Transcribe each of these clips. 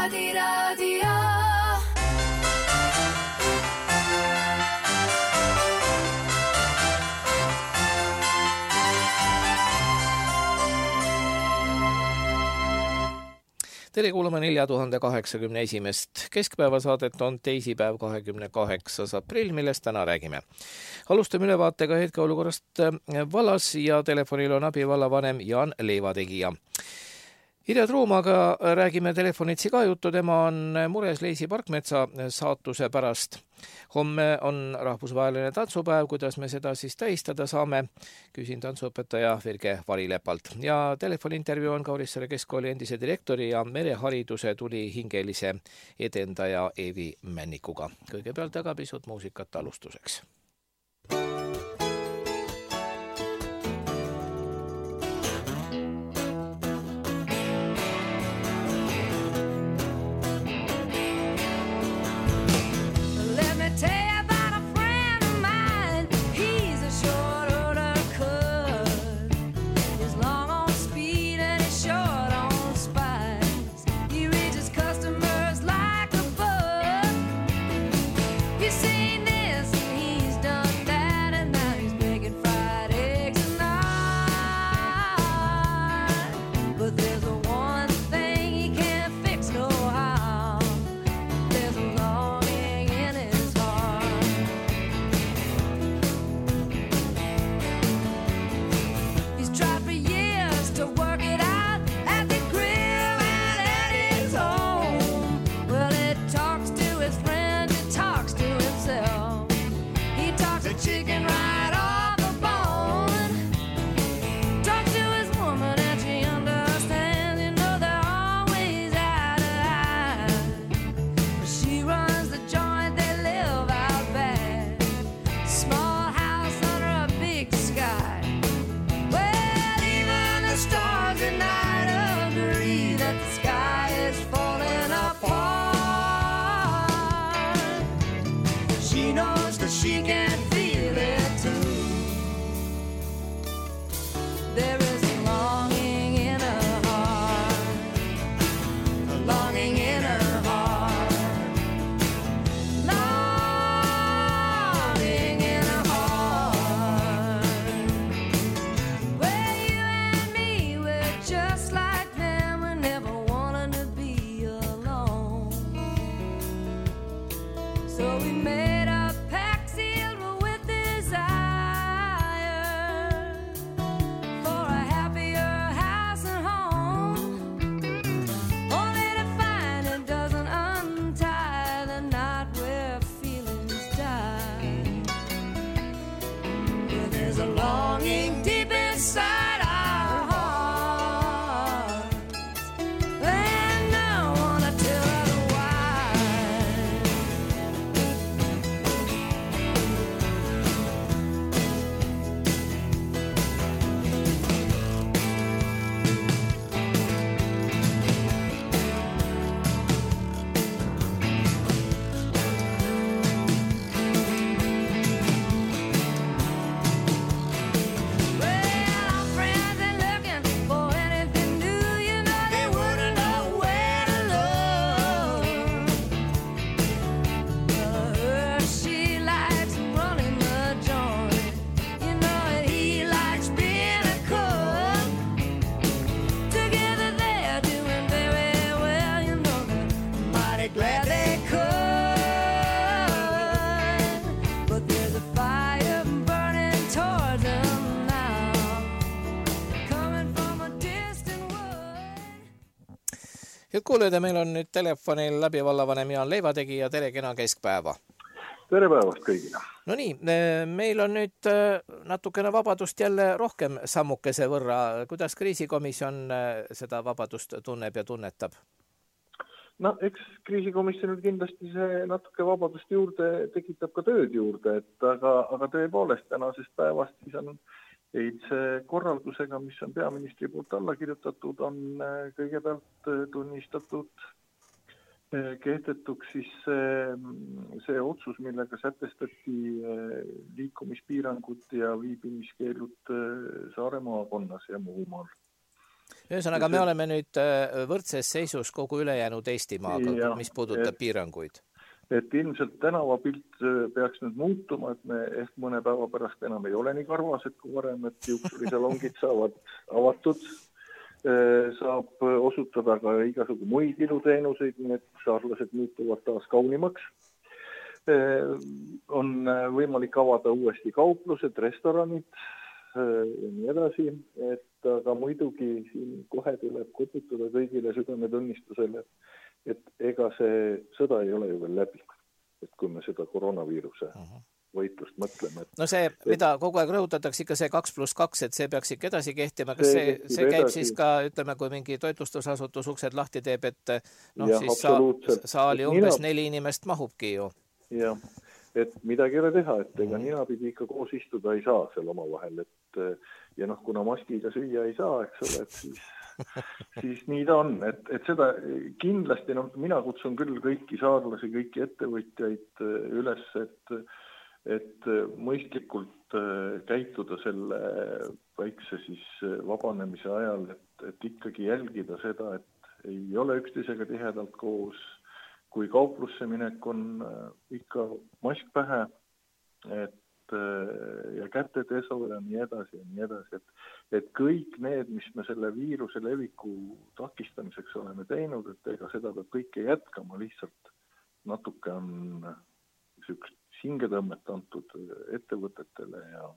Raadio. Tere kuulama 4081. Keskpäevasaadet on teisipäev 28. aprill, millest täna räägime. Alustame ülevaatega hetkeolukorrast vallas ja telefonil on abivallavanem Jaan Leivategija. Irja Truumaga räägime telefonitsi ka juttu, tema on mures Leisi Parkmetsa saatuse pärast. Homme on rahvusvaheline tantsupäev, kuidas me seda siis tähistada saame, küsin tantsuõpetaja Virge Varilepalt. Ja telefonintervjuu on Kaurissaare keskkooli endise direktori ja merehariduse tulihingelise edendaja Eevi Männikuga. Kõigepealt aga pisut muusikat alustuseks. Head kuulajad, meil on nüüd telefonil abivallavanem Jaan Leivategija. Tere, kena keskpäeva. Tere päevast kõigile. No nii, meil on nüüd natukene vabadust jälle rohkem sammukese võrra. Kuidas kriisikomisjon seda vabadust tunneb ja tunnetab? No, eks kriisikomisjonil kindlasti see natuke vabadust juurde tekitab ka tööd juurde, aga tõepoolest tänasest päevast siis on eilse korraldusega, mis on peaministri poolt alla kirjutatud, on kõigepealt tunnistatud kehtetuks siis see otsus, millega sätestati liikumispiirangud ja viibimiskeelud Saare maakonnas ja Muumaal. Ühesõnaga, me oleme nüüd võrdses seisus kogu ülejäänud Eestimaaga, mis puudutab piiranguid. Et ilmselt tänavapilt peaks nüüd muutuma, et me ehk mõne päeva pärast enam ei ole nii karvased kui varem, et juuksurisalongid saavad avatud, saab osutada ka igasugu muid iluteenuseid, nii et saarlased muutuvad taas kaunimaks. On võimalik avada uuesti kauplused, restoranid ja nii edasi, et aga muidugi siin kohe tuleb koputada kõigile südametunnistusele, et ega see sõda ei ole ju veel läbi, et kui me seda koroonaviiruse võitlust mõtleme. No see, mida kogu aeg rõhutatakse ikka see 2+2, et see peaks ikka edasi kehtima, kas see käib siis ka, ütleme, kui mingi toitlustusasutus uksed lahti teeb, et siis saali umbes 4 inimest mahubki ju. Jah, et midagi ei ole teha, et ega ninapidi ikka koos istuda ei saa seal omavahel, et ja kuna maskiga süüa ei saa, eks ole, et siis nii ta on, et seda kindlasti, mina kutsun küll kõiki saarlasi, kõiki ettevõtjaid üles, et mõistlikult käituda selle väikse siis vabanemise ajal, et ikkagi jälgida seda, et ei ole üksteisega tihedalt koos, kui kauplusse minek on ikka mask pähe, ja kätedeso ja nii edasi ja nii edasi, et kõik need, mis me selle viiruse leviku takistamiseks oleme teinud, et ega seda peab kõike jätkama, lihtsalt natuke on sükst hingetõmmet antud ettevõtetele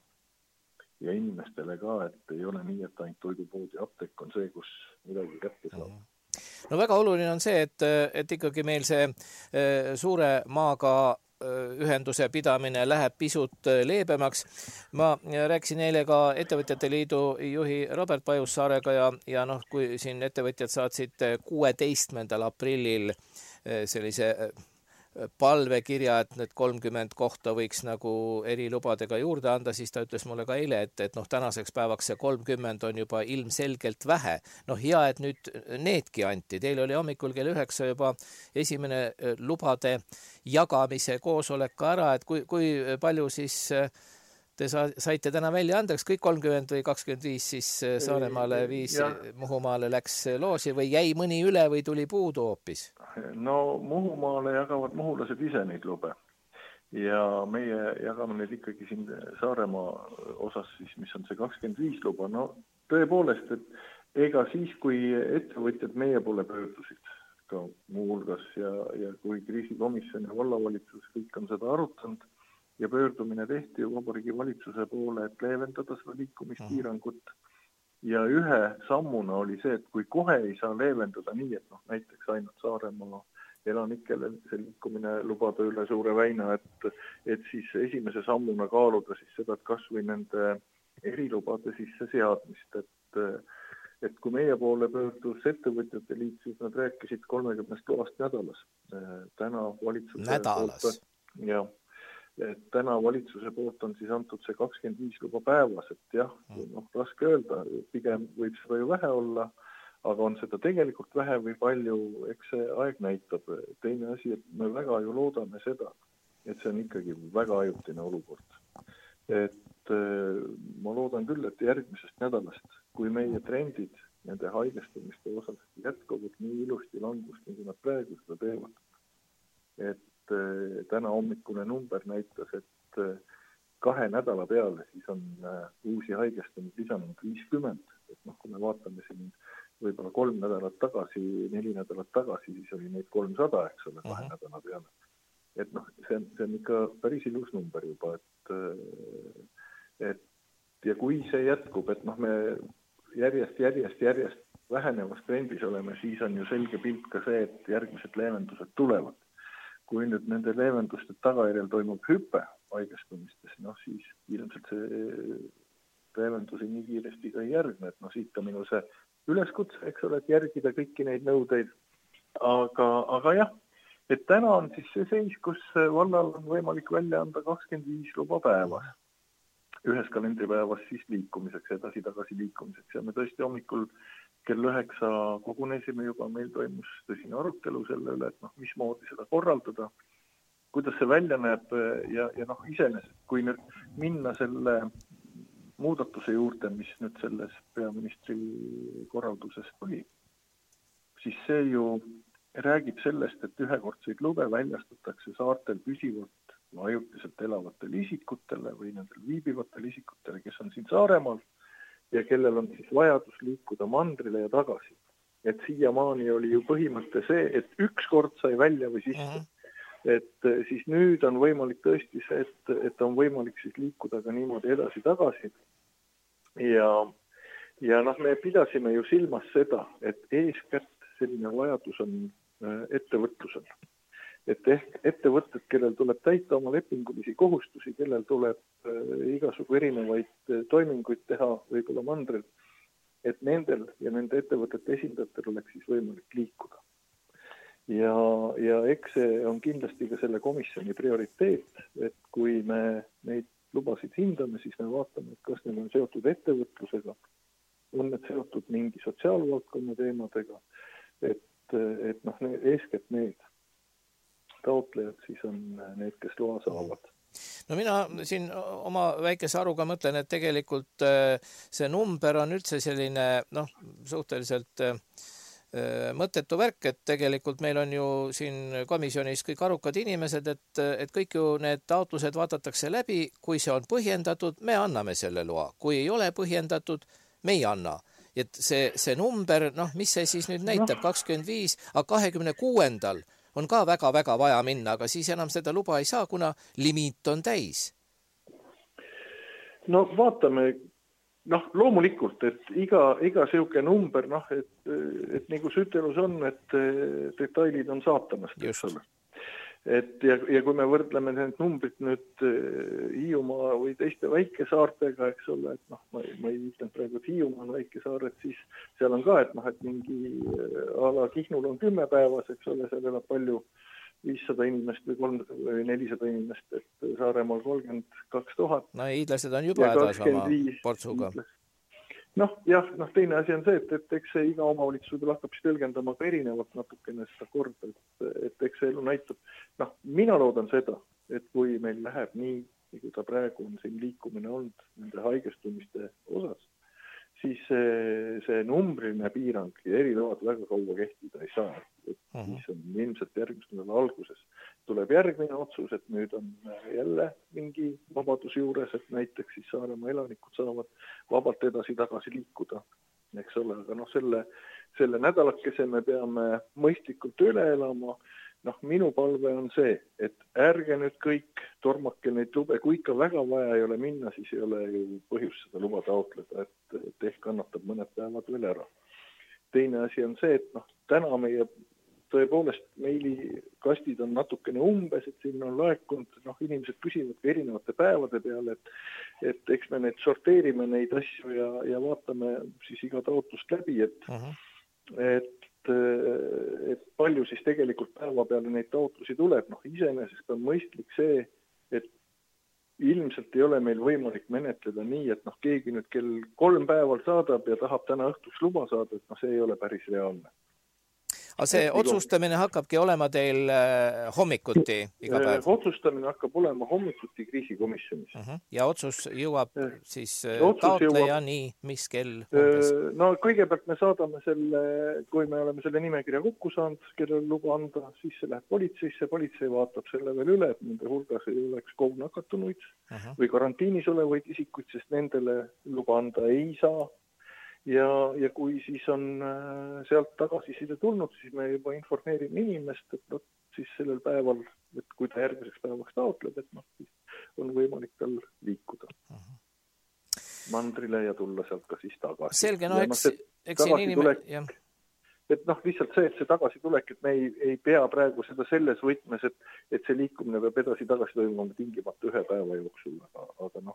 ja inimestele ka, et ei ole nii, et ainult toidupood ja apteek on see, kus midagi kätte saab. No väga oluline on see, et ikkagi meil see suure maaga ühenduse pidamine läheb pisut leebemaks. Ma rääkisin eile ka Ettevõtjate Liidu juhi Robert Pajussaarega ja kui siin ettevõtjad saatsid 16. aprillil sellise palvekirja, et need 30 kohta võiks nagu erilubadega juurde anda, siis ta ütles mulle ka eile, et tänaseks päevaks see 30 on juba ilmselgelt vähe. Hea, et nüüd needki anti. Teil oli hommikul kell 9 juba esimene lubade jagamise koosolek ka ära, et kui palju siis te saite täna välja anda, kas kõik 30 või 25 siis Saaremaale 5 Muhumaale läks loosi või jäi mõni üle või tuli puudu hoopis? No Muhumaale jagavad muhulased ise neid lube ja meie jagame neid ikkagi siin Saaremaa osas siis, mis on see 25 luba. No tõepoolest, et ega siis, kui ettevõtjad meie poole pöördusid ka muuhulgas ja kui kriisikomisjon ja vallavalitsus kõik on seda arutanud, ja pöördumine tehti ju Vabariigi Valitsuse poole, et leevendada seda liikumispiirangut. Ja ühe sammuna oli see, et kui kohe ei saa leevendada nii, et näiteks ainult Saaremaa elanikele see liikumine lubada üle Suure väina, et siis esimese sammuna kaaluda siis seda, et kas või nende erilubade sisse seadmist, et kui meie poole pöördus Ettevõtjate Liit, siis nad rääkisid 30 loast nädalas. Täna valitsuse et täna valitsuse poolt on siis antud see 25 luba päevas, et jah, raske öelda, pigem võib seda ju vähe olla, aga on seda tegelikult vähe või palju, eks see aeg näitab. Teine asi, et me väga ju loodame seda, et see on ikkagi väga ajutine olukord. Et ma loodan küll, et järgmisest nädalast, kui meie trendid nende haigestumiste osas jätkuvad nii ilusti langust, nagu nad praegu seda teevad, et täna hommikune number näitas, et 2 nädala peale siis on uusi haigestumid lisanud 50. Et kui me vaatame siin võib-olla 3 nädalat tagasi, 4 nädalat tagasi, siis oli neid 300, eks ole, 2 nädala peale. Et see on ikka päris ilus number juba, et ja kui see jätkub, et me järjest vähenevas trendis oleme, siis on ju selge pilt ka see, et järgmised leevendused tulevad. Kui nüüd nende leevenduste tagajärjel toimub hüpe haigestumistes, siis ilmselt see leevendusi nii kiiresti ka ei järgne, et siit ka minu see üleskutse, eks ole, et järgida kõiki neid nõudeid. Aga jah, et täna on siis see seis, kus vallal on võimalik välja anda 25 luba päevas. Ühes kalendripäevas siis liikumiseks, edasi-tagasi liikumiseks. Ja me tõesti hommikul kell 9 kogunesime juba, meil toimus tõsine arutelu selle üle, et mismoodi seda korraldada, kuidas see välja näeb ja iseenesest, kui nüüd minna selle muudatuse juurde, mis nüüd selles peaministri korralduses oli, siis see ju räägib sellest, et ühekordseid lube väljastatakse saartel püsivalt ajutiselt elavatele isikutele või nendel viibivatele isikutele, kes on siin Saaremaal ja kellel on siis vajadus liikuda mandrile ja tagasi. Et siiamaani oli ju põhimõte see, et üks kord sai välja või sisse. Et siis nüüd on võimalik tõesti see, et on võimalik siis liikuda ka niimoodi edasi-tagasi. Ja noh, me pidasime ju silmas seda, et eeskätt selline vajadus on ettevõtlusel. Et ehk ettevõtted, kellel tuleb täita oma lepingulisi kohustusi, kellel tuleb igasugu erinevaid toiminguid teha võib-olla mandril, et nendel ja nende ettevõtete esindajatel oleks siis võimalik liikuda. Ja eks see on kindlasti ka selle komisjoni prioriteet, et kui me neid lubasid hindame, siis me vaatame, et kas need on seotud ettevõtlusega, on need seotud mingi sotsiaalvaldkonna teemadega, et noh, eeskätt need taotlejad siis on need, kes loa saavad. No mina siin oma väikese aruga mõtlen, et tegelikult see number on üldse selline suhteliselt mõttetu värk, et tegelikult meil on ju siin komisjonis kõik arukad inimesed, et kõik ju need taotlused vaadatakse läbi, kui see on põhjendatud, me anname selle loa, kui ei ole põhjendatud, me ei anna. Et see number, mis see siis nüüd näitab, 25, aga 26. on ka väga-väga vaja minna, aga siis enam seda luba ei saa, kuna limiit on täis. No vaatame, loomulikult, et iga siuke number, et nagu sütelus on, et detailid on saatanast. Just. Ja kui me võrdleme need numbrid nüüd Hiiumaa või teiste väikesaartega, eks ole, et ma ei ütelnud praegu, et Hiiumaa on väikesaar, et siis seal on ka, et mingi ala Kihnul on 10 päevas, eks ole, seal elab palju 500 inimest või 400 inimest, et Saaremaal 32 000. No hiidlased on juba hädas oma portsuga. Teine asi on see, et eks see iga omavalitsusel hakkab siis tõlgendama ka erinevalt natukene seda korda, et eks see elu näitab. Mina loodan seda, et kui meil läheb nii, kui ta praegu on siin liikumine olnud nende haigestumiste osas, siis see numbriline piirang ja eriload väga kaua kehtida ei saa. Siis on ilmselt järgmise nädala alguses tuleb järgmine otsus, et nüüd on jälle mingi vabadus juures, et näiteks siis Saaremaa elanikud saavad vabalt edasi-tagasi liikuda. Eks ole, aga selle nädalakese me peame mõistlikult üle elama. Minu palve on see, et ärge nüüd kõik tormake neid lube, kui ikka väga vaja ei ole minna, siis ei ole ju põhjust seda luba taotleda, et ehk kannatab mõned päevad veel ära. Teine asi on see, et täna meie tõepoolest meilikastid on natukene umbes, et sinna on laekunud, inimesed küsivad ka erinevate päevade peale, et eks me need sorteerime neid asju ja vaatame siis iga taotlust läbi, et palju siis tegelikult päeva peale neid taotlusi tuleb. Iseenesest on mõistlik see, et ilmselt ei ole meil võimalik menetleda nii, et keegi nüüd kell 3 päeval saadab ja tahab täna õhtuks luba saada, et see ei ole päris reaalne. Aga see otsustamine hakkabki olema teil hommikuti iga päev? Otsustamine hakkab olema hommikuti kriisikomisjonis. Ja otsus jõuab siis taotlejani, mis kell? Kõigepealt me saadame selle, kui me oleme selle nimekirja kokku saanud, kellel luba anda, siis see läheb politseisse, politsei vaatab selle veel üle, et nende hulgas ei oleks COVID nakatunuid või karantiinis olevaid isikuid, sest nendele luba anda ei saa. Ja kui siis on sealt tagasiside tulnud, siis me juba informeerime inimest, et siis sellel päeval, et kui ta järgmiseks päevaks taotleb, et siis on võimalik tal liikuda mandrile ja tulla sealt ka siis tagasi. Selge, eks siin inimene... Et lihtsalt see, et see tagasitulek, et me ei pea praegu seda selles võtmes, et see liikumine peab edasi-tagasi toimuma tingimata 1 päeva jooksul, aga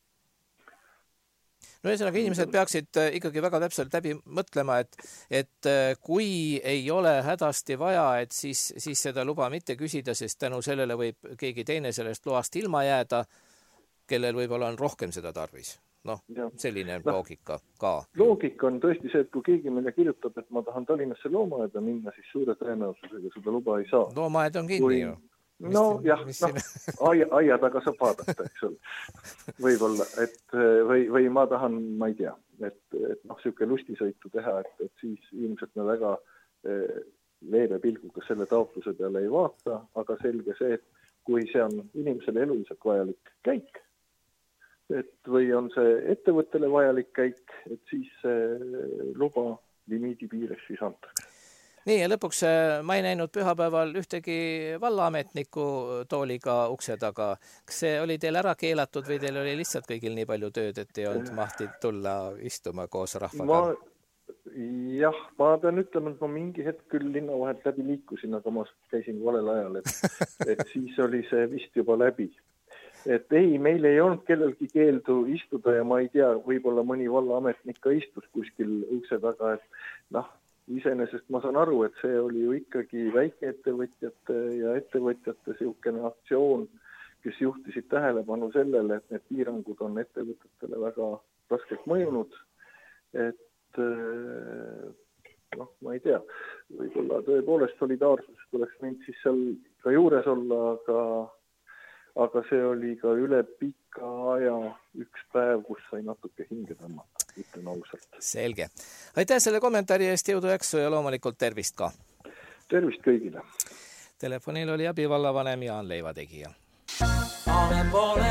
ühesõnaga, inimesed peaksid ikkagi väga täpselt läbi mõtlema, et kui ei ole hädasti vaja, et siis seda luba mitte küsida, sest tänu sellele võib keegi teine sellest loast ilma jääda, kellel võib-olla on rohkem seda tarvis. Selline loogika ka. Loogika on tõesti see, et kui keegi meile kirjutab, et ma tahan Tallinnasse loomaaeda minna, siis suure tõenäosusega seda luba ei saa. Loomaaed on kinni ju. aia taga saab vaadata, eks ole. Võib-olla, või ma tahan, ma ei tea, et siuke lustisõitu teha, et siis ilmselt me väga leebe pilguga selle taotluse peale ei vaata, aga selge see, et kui see on inimesele eluliselt vajalik käik, või on see ettevõttele vajalik käik, et siis luba limiidi piires siis antakse. Nii, ja lõpuks ma ei näinud pühapäeval ühtegi vallaametniku tooliga ukse taga. Kas see oli teil ära keelatud või teil oli lihtsalt kõigil nii palju tööd, et ei olnud mahti tulla istuma koos rahvaga? Ma pean ütlema, et ma mingi hetk küll linna vahelt läbi liikusin, aga ma käisin valel ajal, et siis oli see vist juba läbi. Et ei, meil ei olnud kellelgi keeldu istuda ja ma ei tea, võib-olla mõni vallaametnik ka istus kuskil ukse taga, et iseenesest ma saan aru, et see oli ju ikkagi väikeettevõtjate ja ettevõtjate siukene aktsioon, kes juhtisid tähelepanu sellele, et need piirangud on ettevõtetele väga raskelt mõjunud. Et ma ei tea, võib-olla tõepoolest solidaarsus tuleks mind siis seal ka juures olla, aga see oli ka üle pika aja üks päev, kus sai natuke hinge tõmmata. Ütlen ausalt. Selge. Aitäh selle kommentaari eest, jõudu jaksu ja loomulikult tervist ka. Tervist kõigile. Telefonil oli abivallavanem Jaan Leivategija. Olen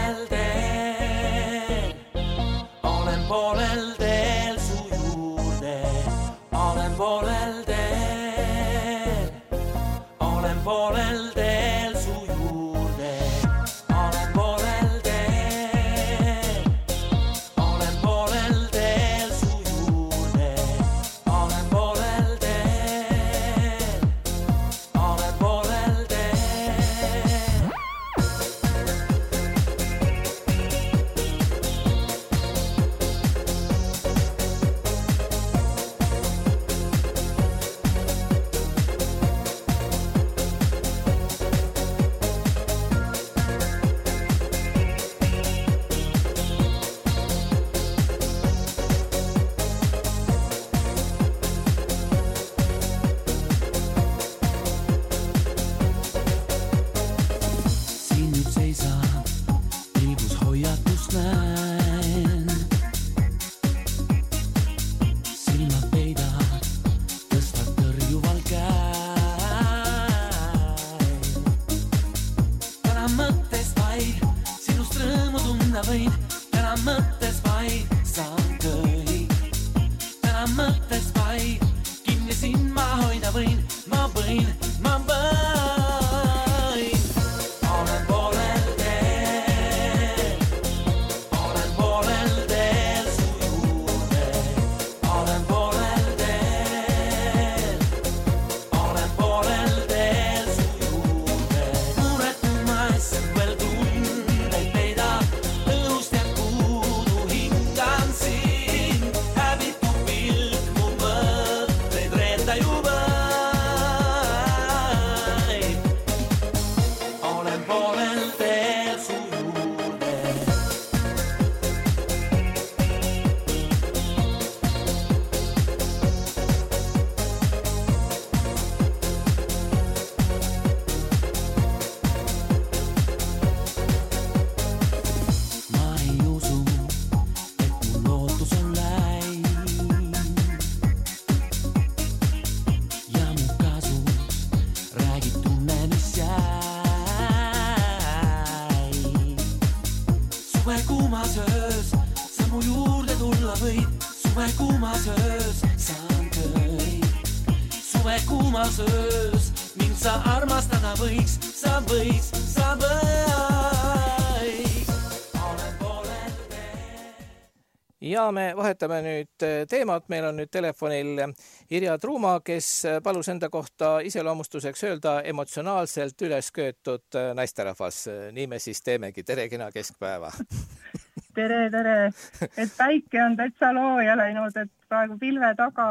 poolel teel su juurde. Olen poolel teel su juurde. Ja me vahetame nüüd teemat. Meil on nüüd telefonil Irja Truuma, kes palus enda kohta iseloomustuseks öelda emotsionaalselt ülesköötud naisterahvas. Nii me siis teemegi. Tere, kena keskpäeva. Tere. Et päike on täitsa looja läinud, et praegu pilve taga,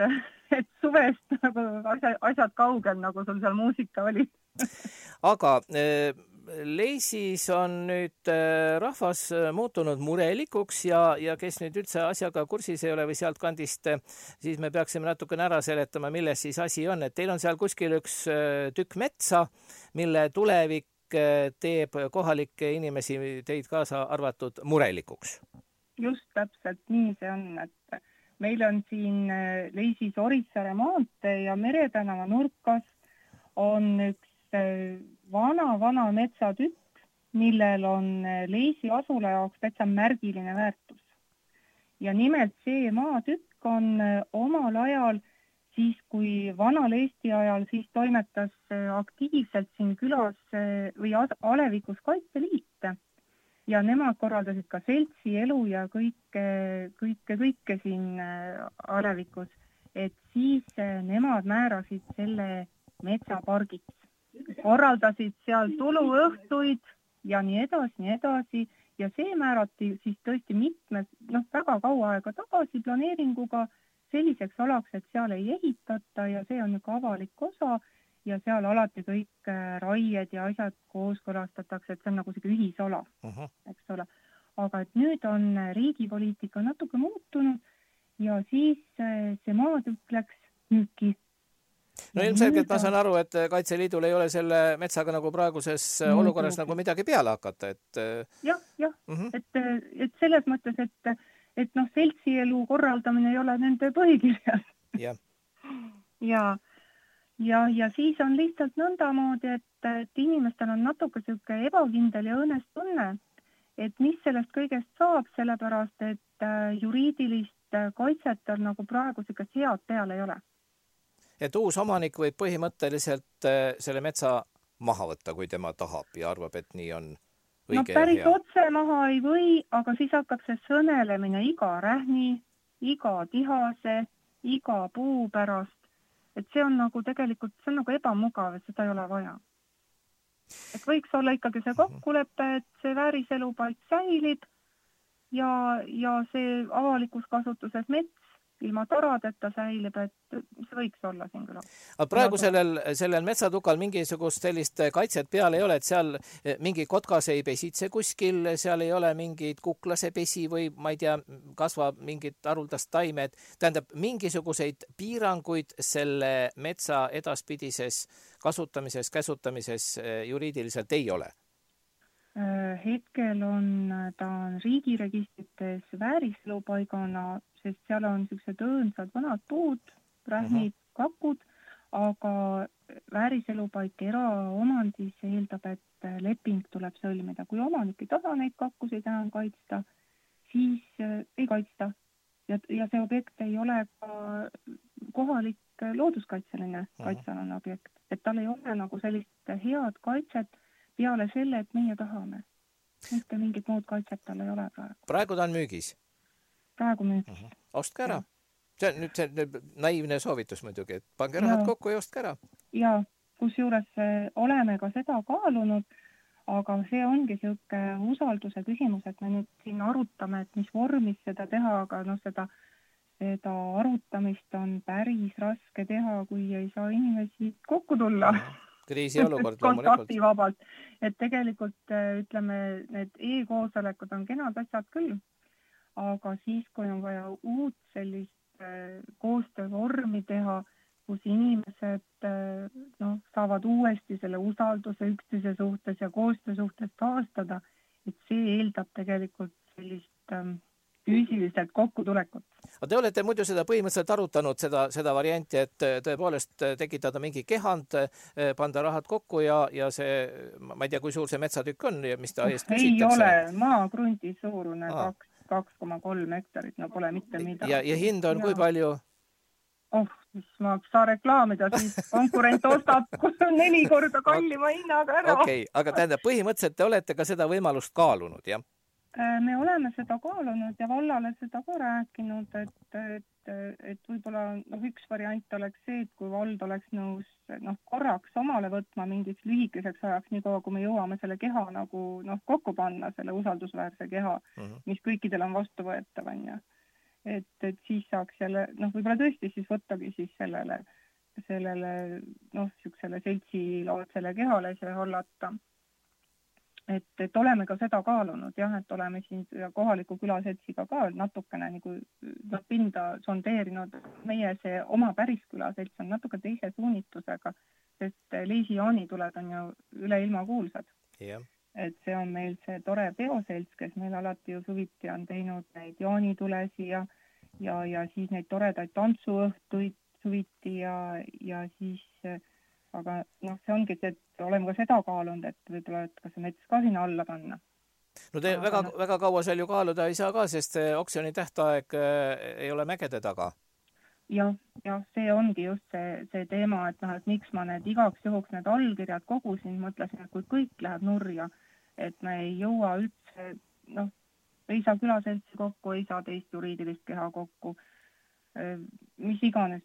et suvest nagu asjad kaugel, nagu sul seal muusika oli. Aga Leisis on nüüd rahvas muutunud murelikuks ja kes nüüd üldse asjaga kursis ei ole või sealt kandist, siis me peaksime natukene ära seletama, milles siis asi on. Et teil on seal kuskil üks tükk metsa, mille tulevik teeb kohalikke inimesi, teid kaasa arvatud, murelikuks. Just täpselt nii see on, et meil on siin Leisis Orissaare maantee ja Meretänava nurkas on üks vana metsatükk, millel on Leisi asula jaoks täitsa märgiline väärtus. Ja nimelt see maatükk on omal ajal, siis kui vanal Eesti ajal, siis toimetas aktiivselt siin külas või alevikus Kaitseliit. Ja nemad korraldasid ka seltsi elu ja kõike siin alevikus, et siis nemad määrasid selle metsapargiks. Korraldasid seal tuluõhtuid ja nii edasi ja see määrati siis tõesti väga kaua aega tagasi planeeringuga selliseks alaks, et seal ei ehitata ja see on ka avalik osa ja seal alati kõik raied ja asjad kooskõlastatakse, et see on nagu selline ühisala, eks ole. Aga et nüüd on riigipoliitika natuke muutunud ja siis see maatükk läks müüki. No ilmselgelt ma saan aru, et Kaitseliidul ei ole selle metsaga nagu praeguses olukorras nagu midagi peale hakata. Jah. Et selles mõttes, et seltsielu korraldamine ei ole nende põhikirjas. Ja siis on lihtsalt nõndamoodi, et inimestel on natuke selline ebakindel ja õõnes tunne, et mis sellest kõigest saab, sellepärast, et juriidilist kaitset on nagu praegu selline head peal ei ole. Et uus omanik võib põhimõtteliselt selle metsa maha võtta, kui tema tahab ja arvab, et nii on õige ja päris hea. Otse maha ei või, aga siis hakkab see sõnelemine iga rähni, iga tihase, iga puu pärast. Et see on nagu tegelikult, see on nagu ebamugav, et seda ei ole vaja. Et võiks olla ikkagi see kokkulepe, et see vääriselupaik säilib ja see avalikus kasutuses mets ilma taradeta säilib, et see võiks olla siin küll. Praegu sellel metsatukal mingisugust sellist kaitset peal ei ole, et seal mingi kotkas ei pesitse kuskil, seal ei ole mingid kuklase pesi või ma ei tea, kasvab mingid haruldast taimed. Tähendab, mingisuguseid piiranguid selle metsa edaspidises kasutamises, käsutamises juriidiliselt ei ole? Hetkel ta on riigiregistrites vääriselupaigana, sest seal on sellised õõnsad vanad puud, rähnid, kakud, aga vääriselupaik eraomandis eeldab, et leping tuleb sõlmida. Kui omanik ei taha neid kakkusid enam kaitsta, siis ei kaitsta. Ja see objekt ei ole ka kohalik looduskaitseline kaitsealane objekt. Et tal ei ole nagu sellist head kaitset peale selle, et meie tahame. Mitte mingit muud kaitset tal ei ole praegu. Praegu ta on müügis? Praegu müügis. Ostke ära. See on nüüd naiivne soovitus muidugi, et pange rahad kokku ja ostke ära. Ja kusjuures oleme ka seda kaalunud, aga see ongi selline usalduse küsimus, et me nüüd siin arutame, et mis vormis seda teha, aga seda arutamist on päris raske teha, kui ei saa inimesi kokku tulla. Kriisiolukord kontaktivabalt. Et tegelikult, ütleme, need e-koosolekud on kenad asjad küll, aga siis, kui on vaja uut sellist koostöövormi teha, kus inimesed saavad uuesti selle usalduse üksteise suhtes ja koostöö suhtes taastada, et see eeldab tegelikult sellist füüsiliselt kokkutulekut. Te olete muidu seda põhimõtteliselt arutanud, seda varianti, et tõepoolest tekitada mingi kehand, panda rahad kokku ja see, ma ei tea, kui suur see metsatükk on ja mis ta eest küsitakse? Ei ole, maagrunti suurune 2,3 hektarit, no pole mitte midagi. Ja hind on kui palju? Mis ma saa reklaamida, siis konkurent ostab 4 korda kallima hinnaga ära. Okei, aga tähendab, põhimõtteliselt te olete ka seda võimalust kaalunud, jah? Me oleme seda kaalunud ja vallale seda ka rääkinud, et võib-olla üks variant oleks see, et kui vald oleks nõus korraks omale võtma mingiks lühikeseks ajaks, nii kaua kui me jõuame selle keha nagu kokku panna, selle usaldusväärse keha, mis kõikidel on vastuvõetav, on. Et siis saaks jälle, võib-olla tõesti siis võttagi siis sellele seltsiloodsele kehale see hallata. et oleme ka seda kaalunud jah, et oleme siin kohaliku külaseltsiga ka natukene nagu pinda sondeerinud. Meie see oma päris külaselts on natuke teise suunitusega, sest Leisi jaanituled on ju üle ilma kuulsad. Yeah. Et see on meil see tore peoselts, kes meil alati ju suviti on teinud neid jaanitulesi ja siis neid toredaid tantsuõhtuid suviti ja siis aga see ongi see, et oleme ka seda kaalunud, et võib-olla, et kas see mets ka sinna alla panna. No te väga kaua seal ju kaaluda ei saa ka, sest oksjoni tähtaeg ei ole mägede taga. Ja see ongi just see teema, et miks ma need igaks juhuks need allkirjad kogusin, mõtlesin, et kui kõik läheb nurja, et me ei jõua üldse, ei saa külaseltsi kokku, ei saa teist juriidilist keha kokku, mis iganes,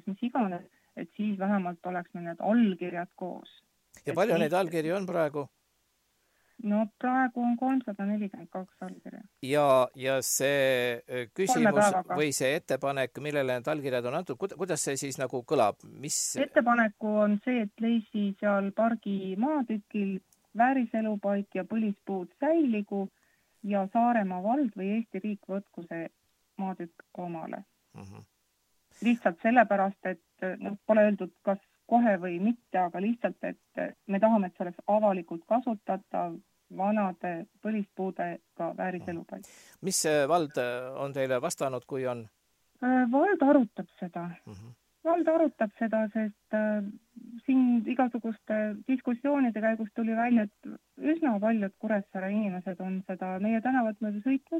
et siis vähemalt oleks meil need allkirjad koos. Ja palju neid allkirju on praegu? No praegu on 342 allkirja. Ja see küsimus või see ettepanek, millele need allkirjad on antud, kuidas see siis nagu kõlab? Ettepaneku on see, et Leisi seal pargi maatükil vääriselupaik ja põlispuud säiligu ja Saaremaa vald või Eesti riik võtku see maatükk omale. Lihtsalt sellepärast, et pole öeldud, kas kohe või mitte, aga lihtsalt, et me tahame, et see oleks avalikult kasutatav vanade põlispuudega vääriselupaik. Mis vald on teile vastanud, kui on? Vald arutab seda. Vald arutab seda, sest siin igasuguste diskussioonide käigus tuli välja, et üsna paljud Kuressaare inimesed on seda meie tänavat mööda sõitnud.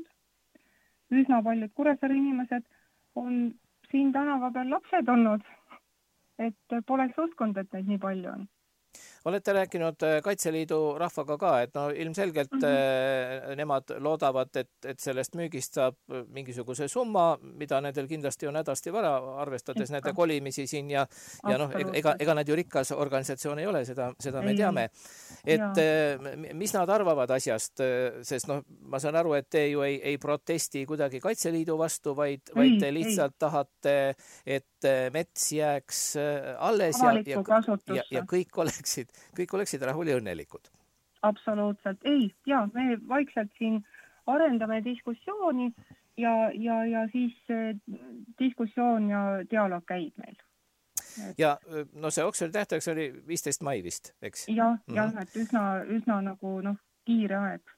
Üsna paljud Kuressaare inimesed on siin tänava peal lapsed olnud, et poleks uskunud, et neid nii palju on. Olete rääkinud Kaitseliidu rahvaga ka, et ilmselgelt nemad loodavad, et sellest müügist saab mingisuguse summa, mida nendel kindlasti on hädasti vara, arvestades nende kolimisi siin ja ega nad ju rikas organisatsioon ei ole, seda me teame. Et mis nad arvavad asjast, sest ma saan aru, et te ju ei protesti kuidagi Kaitseliidu vastu, vaid te lihtsalt tahate, et mets jääks alles ja kõik oleksid rahul ja õnnelikud. Absoluutselt. Me vaikselt siin arendame diskussiooni ja siis diskussioon ja dialoog käib meil. Ja see oksjoni tähtajaks oli 15. mai vist, eks? Et üsna nagu kiire aeg.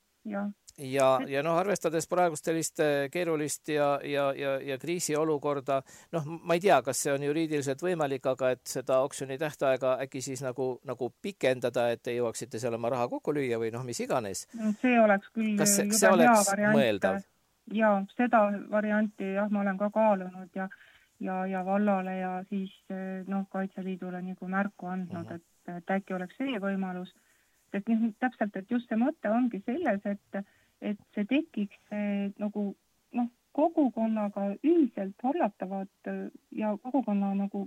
Ja arvestades praegust sellist keerulist ja kriisiolukorda, ma ei tea, kas see on juriidiliselt võimalik, aga et seda oksjoni tähtaega äkki siis nagu pikendada, et te jõuaksite seal oma raha kokku lüüa või mis iganes. See oleks küll kas see oleks mõeldav? Ja seda varianti ma olen ka kaalunud ja vallale ja siis Kaitseliidule nagu märku andnud, et äkki oleks see võimalus. Täpselt, et just see mõte ongi selles, et see tekiks nagu kogukonnaga ühiselt hallatavad ja kogukonna nagu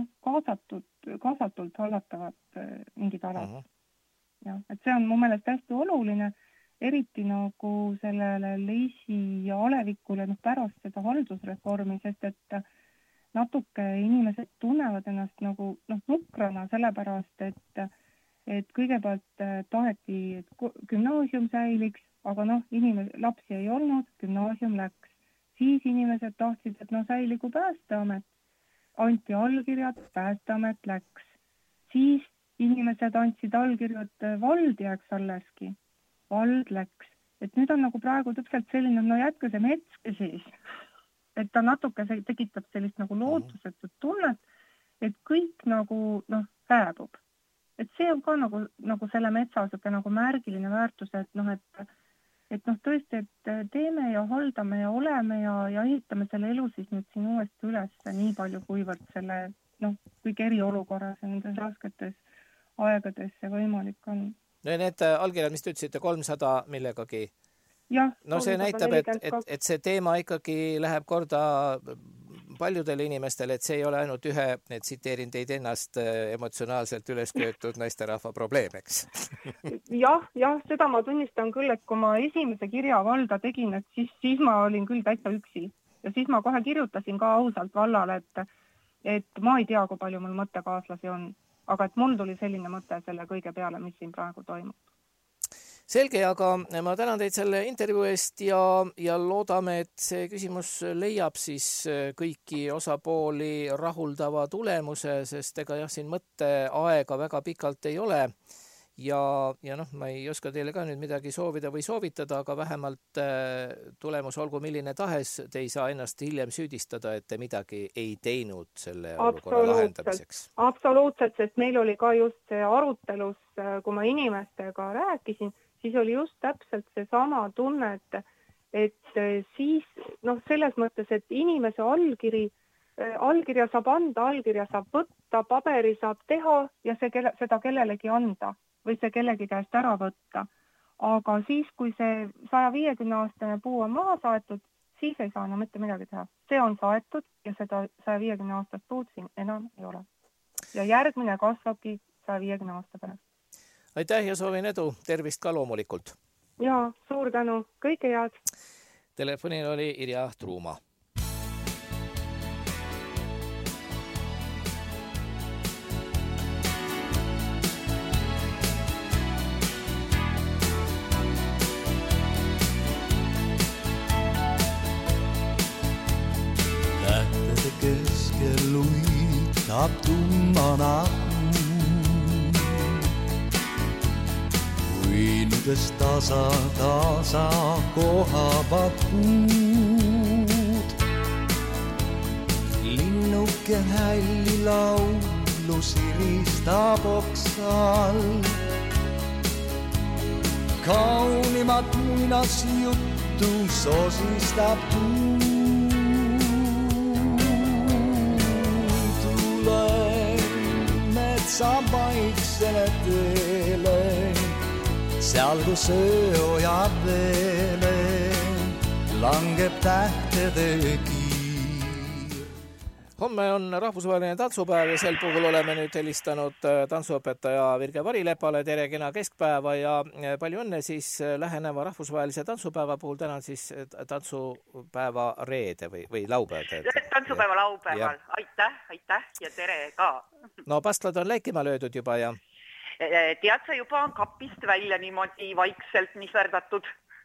kaasatult hallatavad mingid alad. Et see on mu meelest hästi oluline, eriti nagu sellele Leisi ja Alevikule pärast seda haldusreformi, sest et natuke inimesed tunnevad ennast nagu nukrana sellepärast, et kõigepealt taheti, et gümnaasium säiliks, aga lapsi ei olnud, gümnaasium läks. Siis inimesed tahtsid, et säiligu Päästeamet. Anti allkirjad, Päästeamet läks. Siis inimesed andsid allkirjad, vald jääks alleski. Vald läks. Et nüüd on nagu praegu täpselt selline, jätke see metski siis. Et ta natuke tekitab sellist nagu lootusetut tunnet, et kõik nagu pääbub. Et see on ka nagu selle metsa nagu märgiline väärtus, et tõesti, et teeme ja haldame ja oleme ja ehitame selle elu siis nüüd siin uuesti üles nii palju, kuivõrd selle kõik eriolukorras ja nendes rasketes aegades see võimalik on. Need allkirjad, mis te ütlesite, 300 millegagi? See näitab, et see teema ikkagi läheb korda paljudele inimestele, et see ei ole ainult ühe, tsiteerin teid ennast, emotsionaalselt üles köetud naisterahva probleem, eks? Jah, seda ma tunnistan küll, et kui ma esimese kirja valda tegin, et siis ma olin küll täitsa üksi. Ja siis ma kohe kirjutasin ka ausalt vallale, et ma ei tea, kui palju mul mõttekaaslasi on, aga et mul tuli selline mõte selle kõige peale, mis siin praegu toimub. Selge, aga ma tänan teid selle intervjuu eest ja loodame, et see küsimus leiab siis kõiki osapooli rahuldava tulemuse, sest ega jah, siin mõtteaega väga pikalt ei ole. Ja ma ei oska teile ka nüüd midagi soovida või soovitada, aga vähemalt tulemus olgu milline tahes, te ei saa ennast hiljem süüdistada, et te midagi ei teinud selle olukorra lahendamiseks. Absoluutselt, sest meil oli ka just see arutelus, kui ma inimestega rääkisin, siis oli just täpselt see sama tunne, et siis selles mõttes, et inimese allkirja saab anda, allkirja saab võtta, paberi saab teha ja seda kellelegi anda või see kellegi käest ära võtta. Aga siis, kui see 150-aastane puu on maha saetud, siis ei saa enam mitte midagi teha. See on saetud ja seda 150-aastast puud siin enam ei ole. Ja järgmine kasvabki 150 aasta pärast. Aitäh ja soovin edu, tervist ka loomulikult. Ja, suur tänu, kõike head. Telefonil oli Irja Truuma. Tähtede keskel uitab tummana uinudes tasa kohavad puud. Linnuke hälli laulu siristab oksal. Kaunimat muinasjuttu sosistab tuud. Metsa vaiksele teele, seal kus öö ojab veele, langeb tähtede kiir. Homme on rahvusvaheline tantsupäev ja sel puhul oleme nüüd helistanud tantsuõpetaja Virge Varilepale. Tere, kena keskpäeva ja palju õnne siis läheneva rahvusvahelise tantsupäeva puhul. Tänan siis tantsupäeva reede või laupäev. Tantsupäeva laupäeval. Aitäh ja tere ka. No pastlad on läikima löödud juba ja? Tead sa juba on kapist välja niimoodi vaikselt nisverdatud.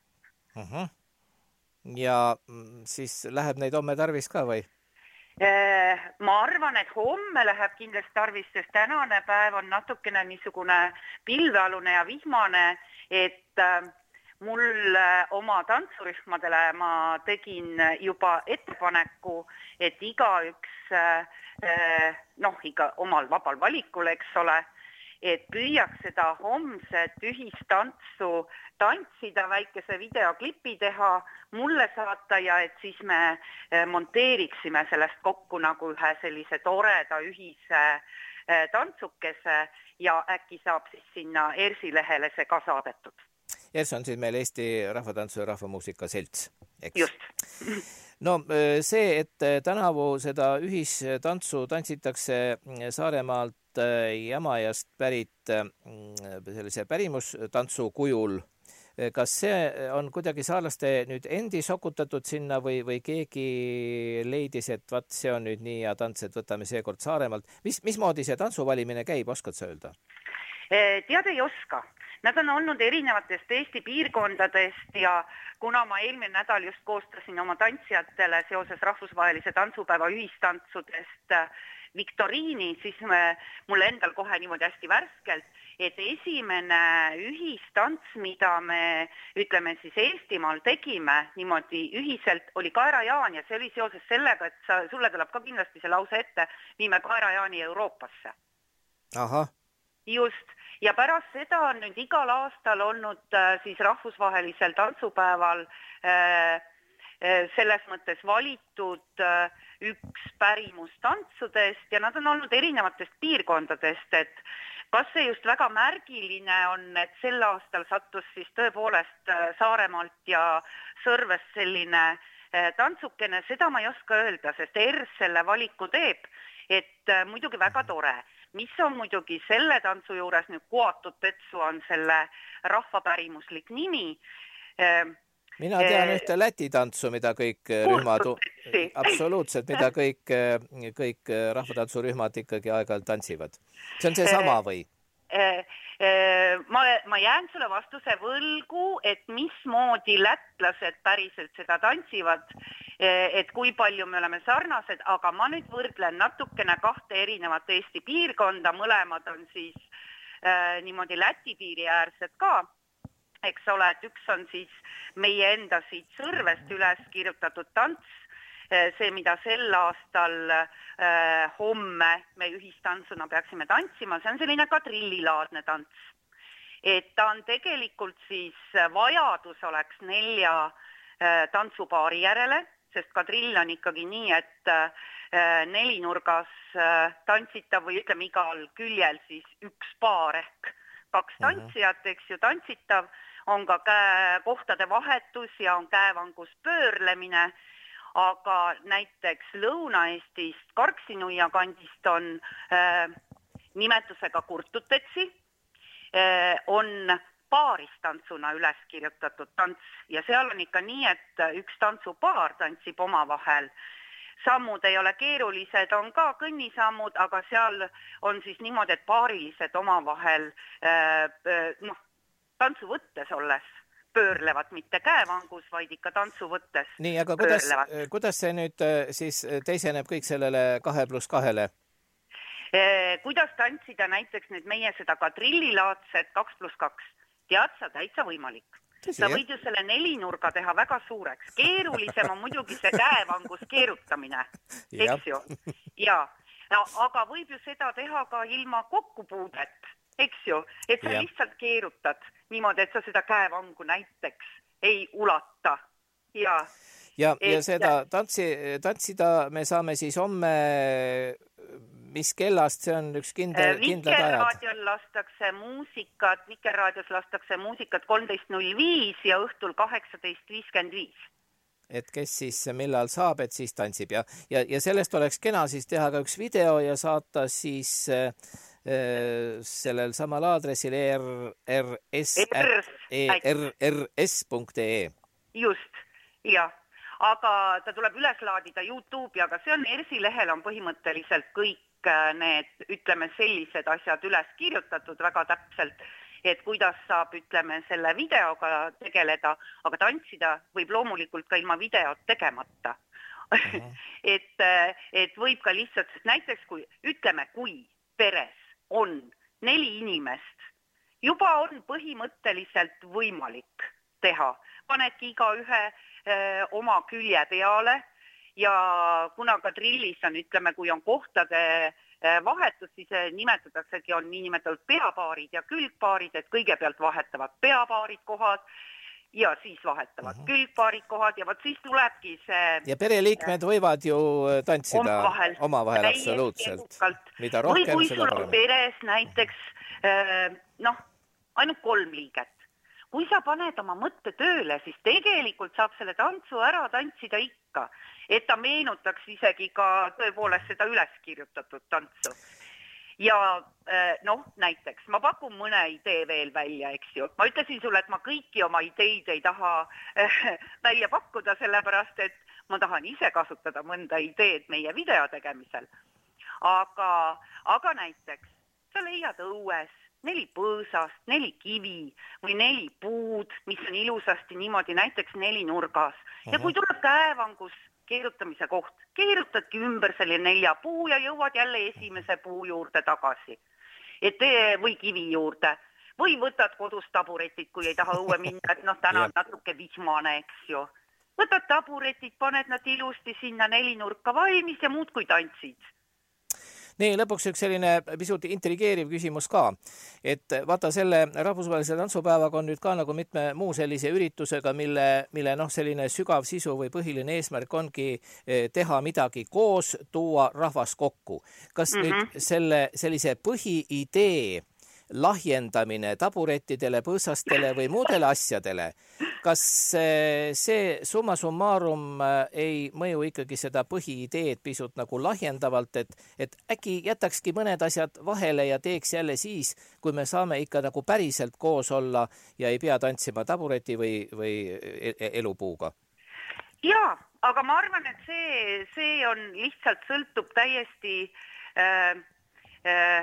Ja siis läheb neid homme tarvis ka või? Ma arvan, et homme läheb kindlasti tarvis, sest tänane päev on natukene niisugune pilvealune ja vihmane, et mul oma tantsurühmadele ma tegin juba ettepaneku, et igaüks iga omal vabal valikul, eks ole, et püüaks seda homset ühistantsu tantsida, väikese videoklipi teha, mulle saata ja et siis me monteeriksime sellest kokku nagu ühe sellise toreda ühise tantsukese ja äkki saab siis sinna ERSi lehele see ka saadetud. ERS on siis meil Eesti Rahvatantsu ja Rahvamuusika Selts, eks? Just. No see, et tänavu seda ühistantsu tantsitakse Saaremaalt Jamajast pärit sellise pärimustantsu kujul, kas see on kuidagi saarlaste nüüd endi sokutatud sinna või keegi leidis, et vaat see on nüüd nii ja tants, et võtame seekord Saaremaalt. Mismoodi see tantsuvalimine käib, oskad sa öelda? Tead ei oska. Nad on olnud erinevatest Eesti piirkondadest ja kuna ma eelmine nädal just koostasin oma tantsijatele seoses rahvusvahelise tantsupäeva ühistantsudest viktoriini, siis mulle endal kohe niimoodi hästi värskelt, et esimene ühistants, mida me ütleme siis Eestimaal tegime niimoodi ühiselt, oli Kaera-Jaan ja see oli seoses sellega, et sulle tuleb ka kindlasti see lause ette, viime Kaera-Jaani Euroopasse. Aha. Just. Ja pärast seda on nüüd igal aastal olnud siis rahvusvahelisel tantsupäeval selles mõttes valitud üks pärimustantsudest ja nad on olnud erinevatest piirkondadest, et kas see just väga märgiline on, et sel aastal sattus siis tõepoolest Saaremaalt ja Sõrvest selline tantsukene, seda ma ei oska öelda, sest ERS selle valiku teeb, et muidugi väga tore. Mis on muidugi selle tantsu juures nüüd kuatud tetsu on selle rahvapärimuslik nimi. Mina tean ühte Läti tantsu, mida kõik rühmad, absoluutselt, mida kõik rahvatantsurühmad ikkagi aeg-ajalt tantsivad. See on see sama või? ma jään sulle vastuse võlgu, et mismoodi lätlased päriselt seda tantsivad, et kui palju me oleme sarnased, aga ma nüüd võrdlen natukene kahte erinevat Eesti piirkonda, mõlemad on siis niimoodi Läti piiri äärsed ka, eks ole, et üks on siis meie enda siit Sõrvest üles kirjutatud tants, see, mida sel aastal homme me ühistantsuna peaksime tantsima, see on selline kadrillilaadne tants. Et ta on tegelikult siis vajadus oleks 4 tantsupaari järele, sest kadrill on ikkagi nii, et 4-nurgas tantsitav või ütleme igal küljel siis 1 paar ehk 2 tantsijat, eks ju, tantsitav, on ka kohtade vahetus ja on käevangus pöörlemine, aga näiteks Lõuna-Eestist Karksinuia kandist on nimetusega kurtutetsi, on paaristantsuna üles kirjutatud tants ja seal on ikka nii, et üks tantsupaar tantsib omavahel. Sammud ei ole keerulised, on ka kõnnisammud, aga seal on siis niimoodi, et paarilised omavahel tantsuvõttes olles pöörlevad, mitte käevangus, vaid ikka tantsuvõttes. Nii, aga kuidas see nüüd siis teiseneb kõik sellele 2+2-le? Kuidas tantsida näiteks nüüd meie seda kadrillilaadset 2+2? Tead sa, täitsa võimalik. Sa võid ju selle 4-nurga teha väga suureks. Keerulisem on muidugi see käevangus keerutamine, eks ju? Ja, aga võib ju seda teha ka ilma kokkupuudet, eks ju? Et sa lihtsalt keerutad niimoodi, et sa seda käevangu näiteks ei ulata. Ja seda tantsida me saame siis homme, mis kellast, see on üks kindlad ajad. Vikerraadios lastakse muusikat 13.05 ja õhtul 18.55. Et kes siis millal saab, et siis tantsib. Ja sellest oleks kena siis teha ka üks video ja saata siis sellel samal aadressil rs.ee. Just, jah. Aga ta tuleb üles laadida YouTube'i, aga see on ERS-i lehel on põhimõtteliselt kõik need, ütleme, sellised asjad üles kirjutatud väga täpselt, et kuidas saab, ütleme, selle videoga tegeleda, aga tantsida võib loomulikult ka ilma videot tegemata. et võib ka lihtsalt, sest näiteks kui peres on 4 inimest, juba on põhimõtteliselt võimalik teha. Panedki igaühe oma külje peale ja kuna kadrillis on, ütleme, kui on kohtade vahetus, siis nimetataksegi on niinimetatud peapaarid ja külgpaarid, et kõigepealt vahetavad peapaarid kohad ja siis vahetavad külgpaarid kohad ja võt siis tulebki see... Ja pereliikmed võivad ju tantsida omavahel absoluutselt. Mida rohkem, või kui seda sul on peres näiteks ainult 3 liiget. Kui sa paned oma mõtte tööle, siis tegelikult saab selle tantsu ära tantsida ikka, et ta meenutaks isegi ka tõepoolest seda üles kirjutatud tantsu. Ja näiteks, ma pakun mõne idee veel välja, eks ju. Ma ütlesin sulle, et ma kõiki oma ideid ei taha välja pakkuda, sellepärast, et ma tahan ise kasutada mõnda ideed meie video tegemisel. Aga näiteks, sa leiad õues 4 põõsast, 4 kivi või 4 puud, mis on ilusasti niimoodi näiteks 4 nurgas. Ja kui tuleb käevangus keerutamise koht, keerutadki ümber selle 4 puu ja jõuad jälle esimese puu juurde tagasi. Või kivi juurde. Või võtad kodus taburetid, kui ei taha õue minna, et täna on natuke vihmane, eks ju. Võtad taburetid, paned nad ilusti sinna 4 nurka valmis ja muud kui tantsid. Nii, lõpuks üks selline pisut intrigeeriv küsimus ka, et vaata selle rahvusvahelise tantsupäevaga on nüüd ka nagu mitme muu sellise üritusega, mille selline sügav sisu või põhiline eesmärk ongi teha midagi koos, tuua rahvas kokku. Kas nüüd sellise põhiidee lahjendamine taburettidele, põõsastele või muudele asjadele, kas see summa summarum ei mõju ikkagi seda põhiideed pisut nagu lahjendavalt, et äkki jätakski mõned asjad vahele ja teeks jälle siis, kui me saame ikka nagu päriselt koos olla ja ei pea tantsima tabureti või elupuuga? Jaa, aga ma arvan, et see on lihtsalt sõltub täiesti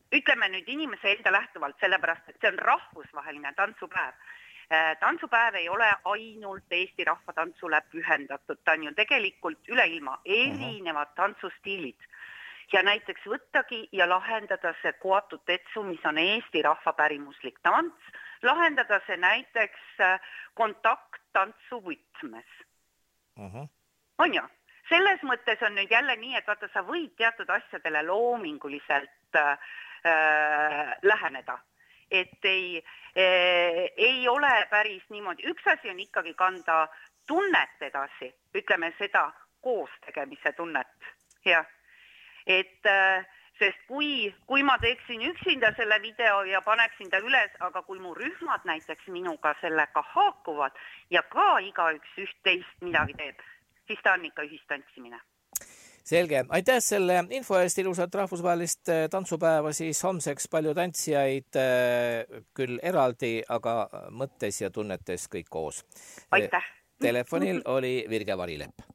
ütleme nüüd inimese enda lähtuvalt, sellepärast, et see on rahvusvaheline tantsupäev. Tantsupäev ei ole ainult Eesti rahvatantsule pühendatud, ta on ju tegelikult üle ilma erinevad tantsustiilid. Ja näiteks võttagi ja lahendada see koatud tetsu, mis on Eesti rahvapärimuslik tants, lahendada see näiteks kontakttantsu võtmes. On ju? Selles mõttes on nüüd jälle nii, et vaata, sa võid teatud asjadele loominguliselt läheneda. Et ei ole päris niimoodi. Üks asi on ikkagi kanda tunnet edasi, ütleme seda koos tegemise tunnet. Ja. Et, sest kui ma teeksin üksinda selle video ja paneksin ta üles, aga kui mu rühmad näiteks minuga sellega haakuvad ja ka igaüks üht-teist midagi teeb, siis ta on ikka ühistantsimine. Selge. Aitäh selle info eest, ilusat rahvusvahelist tantsupäeva, siis homseks palju tantsijaid küll eraldi, aga mõttes ja tunnetes kõik koos. Aitäh. Telefonil oli Virge Varilepp.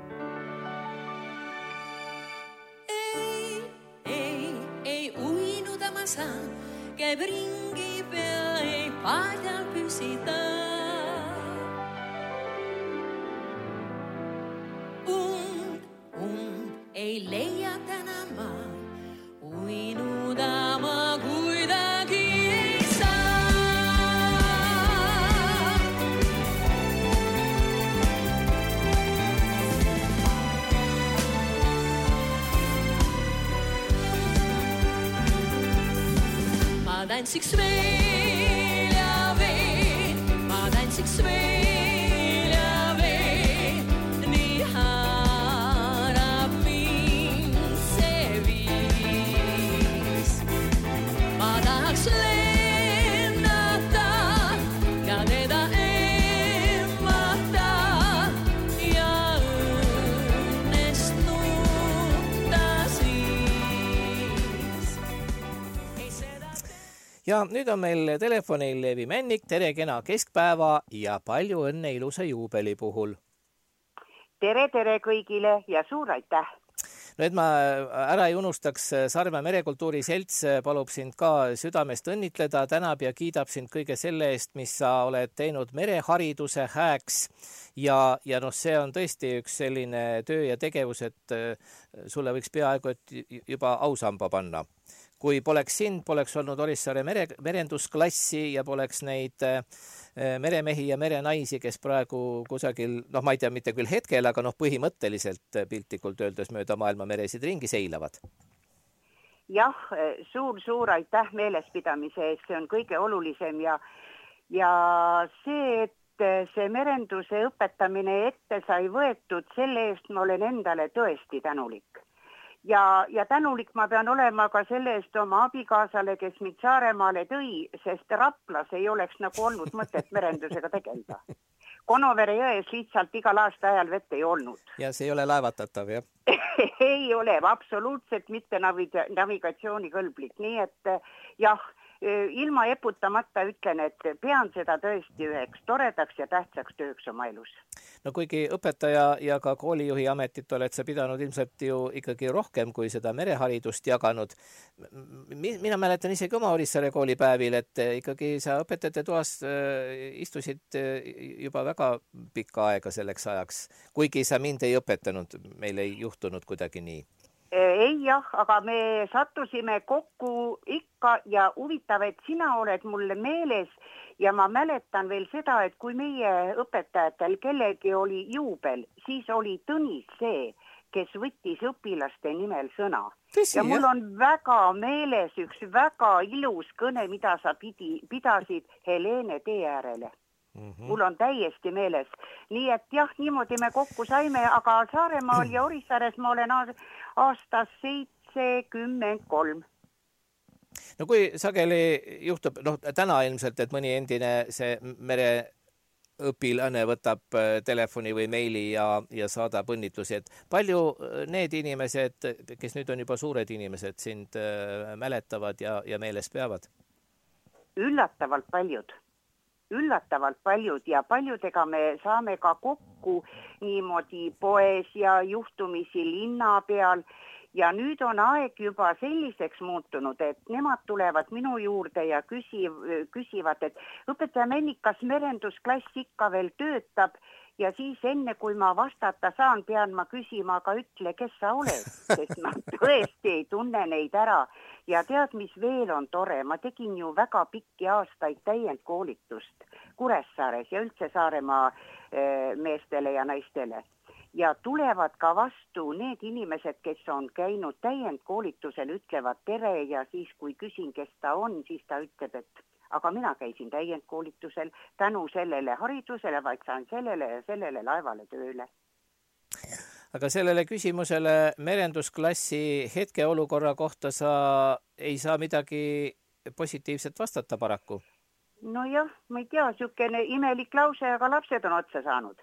Ei uinuda ma saan, käib ringi pea, ei paadjal püsida. Ei leia täna ma, uinuda ma kuidagi ei saa. Ma tantsiks veel ja veel, ma tantsiks veel ja veel, nii lennata ja teda emmata ja õnnest nutta siis. Ja nüüd on meil telefonil Leevi Männik, tere kena keskpäeva ja palju õnne ilusa juubeli puhul. Tere kõigile ja suur aitäh! No et ma ära ei unustaks, Saaremaa Merekultuuri Selts palub sind ka südamest õnnitleda, tänab ja kiidab sind kõige selle eest, mis sa oled teinud merehariduse hääks ja noh, see on tõesti üks selline töö ja tegevus, et sulle võiks peaaegu et juba ausamba panna. Kui poleks sind, poleks olnud Orissaare merendusklassi ja poleks neid meremehi ja merenaisi, kes praegu kusagil, noh ma ei tea, mitte küll hetkel, aga noh piltlikult piltlikult öeldes mööda maailma meresid ringi seilavad. Jah, suur aitäh meelespidamise eest, see on kõige olulisem ja see, et see merenduse õpetamine ette sai võetud, selle eest ma olen endale tõesti tänulik. Ja tänulik ma pean olema ka selle eest oma abikaasale, kes mind Saaremaale tõi, sest Raplas ei oleks nagu olnud mõtet merendusega tegelda. Konovere jões lihtsalt igal aasta ajal vett ei olnud. Ja see ei ole laevatatav, jah? Ei ole, absoluutselt mitte navigatsioonikõlblik. Nii et jah, ilma eputamata ütlen, et pean seda tõesti üheks toredaks ja tähtsaks tööks oma elus. No kuigi õpetaja ja ka koolijuhi ametit oled sa pidanud ilmselt ju ikkagi rohkem kui seda mereharidust jaganud. Mina mäletan isegi oma Orissaare koolipäevil, et ikkagi sa õpetajate toas istusid juba väga pikka aega selleks ajaks. Kuigi sa mind ei õpetanud, meil ei juhtunud kuidagi nii. Ei jah, aga me sattusime kokku ikka ja huvitav, et sina oled mulle meeles ja ma mäletan veel seda, et kui meie õpetajatel kellegi oli juubel, siis oli Tõnis see, kes võttis õpilaste nimel sõna. Ja mul on väga meeles üks väga ilus kõne, mida sa pidasid Helene tee äärele. Mul on täiesti meeles. Nii et jah, niimoodi me kokku saime, aga Saaremaal ja Orissaares ma olen aastas 73. No kui sageli juhtub, täna ilmselt, et mõni endine see mereõpilane võtab telefoni või meili ja saadab õnnitlusi, et palju need inimesed, kes nüüd on juba suured inimesed, sind mäletavad ja meeles peavad? Üllatavalt paljud ja paljudega me saame ka kokku niimoodi poes ja juhtumisi linna peal ja nüüd on aeg juba selliseks muutunud, et nemad tulevad minu juurde ja küsivad, et õpetaja Männik, kas merendusklass ikka veel töötab ja siis enne, kui ma vastata saan, pean ma küsima, aga ütle, kes sa oled, sest ma tõesti ei tunne neid ära. Ja tead, mis veel on tore, ma tegin ju väga pikki aastaid täiendkoolitust Kuressaares ja üldse Saaremaa meestele ja naistele. Ja tulevad ka vastu need inimesed, kes on käinud täiendkoolitusel, ütlevad tere ja siis, kui küsin, kes ta on, siis ta ütleb, et aga mina käisin täiendkoolitusel tänu sellele haridusele, vaid saan sellele ja sellele laevale tööle. Aga sellele küsimusele merendusklassi hetkeolukorra kohta sa ei saa midagi positiivset vastata paraku. Nojah, ma ei tea, niisugune imelik lause, aga lapsed on otsa saanud.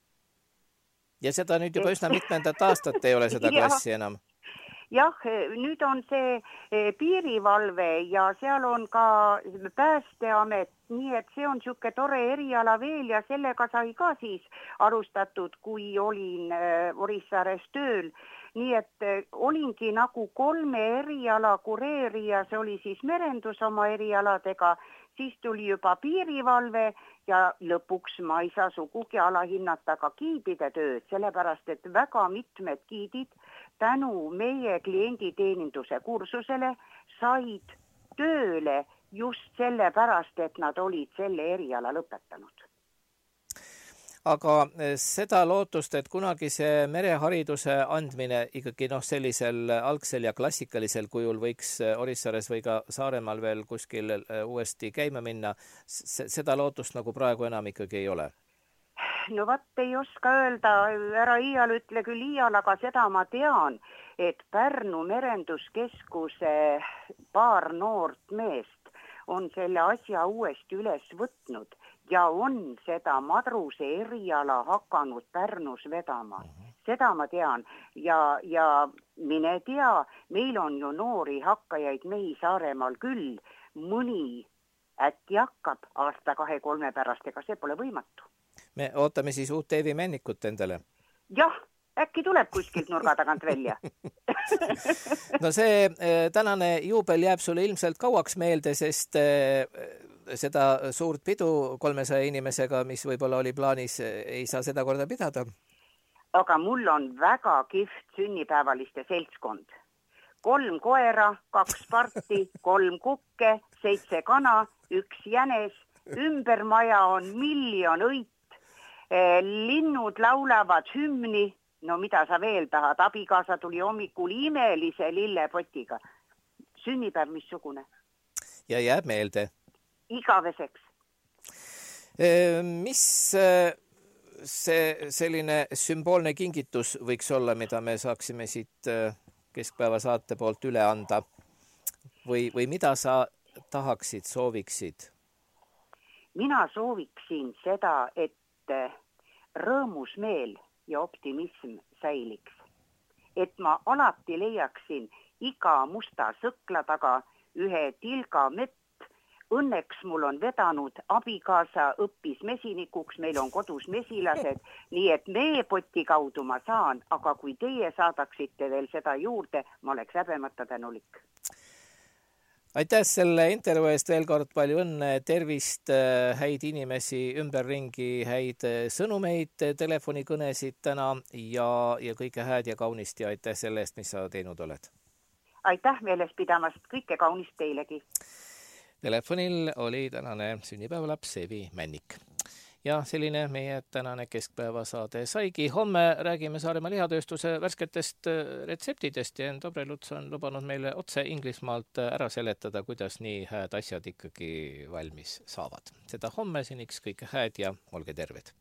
Ja seda nüüd juba üsna mitmendat aastat ei ole seda klassi enam. Jah, nüüd on see piirivalve ja seal on ka Päästeamet, nii et see on niisugune tore eriala veel ja sellega sai ka siis alustatud, kui olin Orissaares tööl. Nii et olingi nagu 3 eriala kureerija, see oli siis merendus oma erialadega, siis tuli juba piirivalve ja lõpuks ma ei saa sugugi alahinnata ka giidide tööd, sellepärast et väga mitmed giidid tänu meie klienditeeninduse kursusele said tööle just sellepärast, et nad olid selle eriala lõpetanud. Aga seda lootust, et kunagi see merehariduse andmine ikkagi sellisel algsel ja klassikalisel kujul võiks Orissaares või ka Saaremaal veel kuskil uuesti käima minna, seda lootust nagu praegu enam ikkagi ei ole? No ei oska öelda, ära iial ütle küll iial, aga seda ma tean, et Pärnu merenduskeskuse paar noort meest on selle asja uuesti üles võtnud ja on seda madruse eriala hakanud Pärnus vedama. Seda ma tean ja mine tea, meil on ju noori hakkajaid mehi Saaremaal küll, mõni äkki hakkab aasta 2-3 pärast, ega see pole võimatu. Me ootame siis uut Eevi Männikut endale. Jah, äkki tuleb kuskilt nurga tagant välja. No see tänane juubel jääb sulle ilmselt kauaks meelde, sest seda suurt pidu 300 inimesega, mis võib-olla oli plaanis, ei saa seda korda pidada. Aga mul on väga kihvt sünnipäevaliste seltskond. 3 koera, 2 parti, 3 kukke, 7 kana, 1 jänes, ümber maja on 1 miljon õit, linnud laulavad hümni, no mida sa veel tahad, abikaasa tuli hommikul imelise lillepotiga. Sünnipäev missugune? Ja jääb meelde. Igaveseks. Mis see selline sümboolne kingitus võiks olla, mida me saaksime siit Keskpäeva saate poolt üle anda? Või mida sa tahaksid, sooviksid? Mina sooviksin seda, et rõõmus meel ja optimism säiliks. Et ma alati leiaksin iga musta sõkla taga ühe tilga mett. Õnneks mul on vedanud abikaasa, õppis mesinikuks, meil on kodus mesilased, nii et meepoti kaudu ma saan, aga kui teie saadaksite veel seda juurde, ma oleks häbemata tänulik. Aitäh selle intervjuu eest veel kord, palju õnne, tervist, häid inimesi ümberringi, häid sõnumeid, telefonikõnesid täna ja kõike hääd ja kaunist ja aitäh selle eest, mis sa teinud oled. Aitäh meeles pidamast, kõike kaunist teilegi. Telefonil oli tänane sünnipäevalaps Eevi Männik. Ja selline meie tänane Keskpäevasaade saigi. Homme räägime Saaremaa lihatööstuse värsketest retseptidest ja Enn Dobreluts on lubanud meile otse Inglismaalt ära seletada, kuidas nii hääd asjad ikkagi valmis saavad. Seda homme seniks kõike hääd ja olge terved.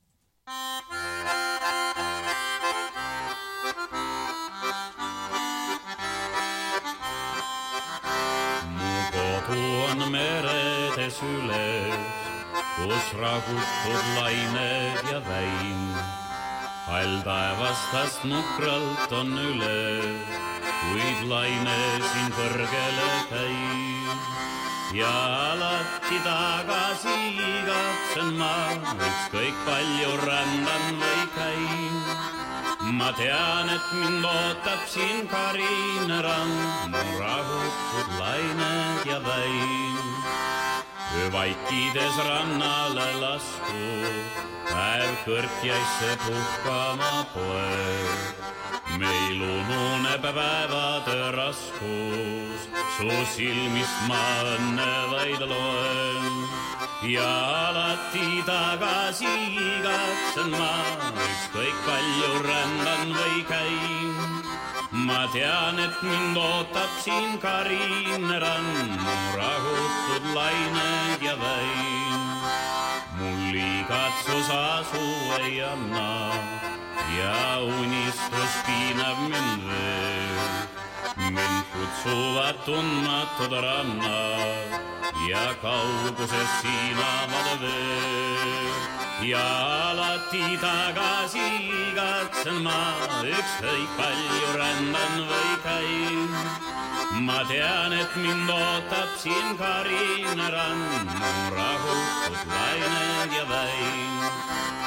On meredes üles, kus ragutud lained ja väin. Hall taevastast nukralt on üles, kuid laine siin kõrgele käib. Ja alati tagasi igatsen ma, ükskõik palju rändan või käin. ma tean, et mind ootab siin karine rand, mu rahutud lained ja väin. Vaikides rannale lasku, päev kõrkjaisse puhkama poeg. Meil ununeb päevade raskus, su silmist ma õnne vaid loen. Ja alati tagasi igatsen ma, ükskõik palju rändan või käin. Ma tean, et mind ootab siin karine rand, mu rahutud lained ja väin. Mul igatsus asu ei anna ja unistus piinab mind veel. Mind kutsuvad tundmatud rannad ja kauguses siinavad veel. Ja alati tagasi igatsen ma, ükskõik palju rändan või käin. Ma tean, et mind ootab siin karine rand, mu rahutud lained ja väin.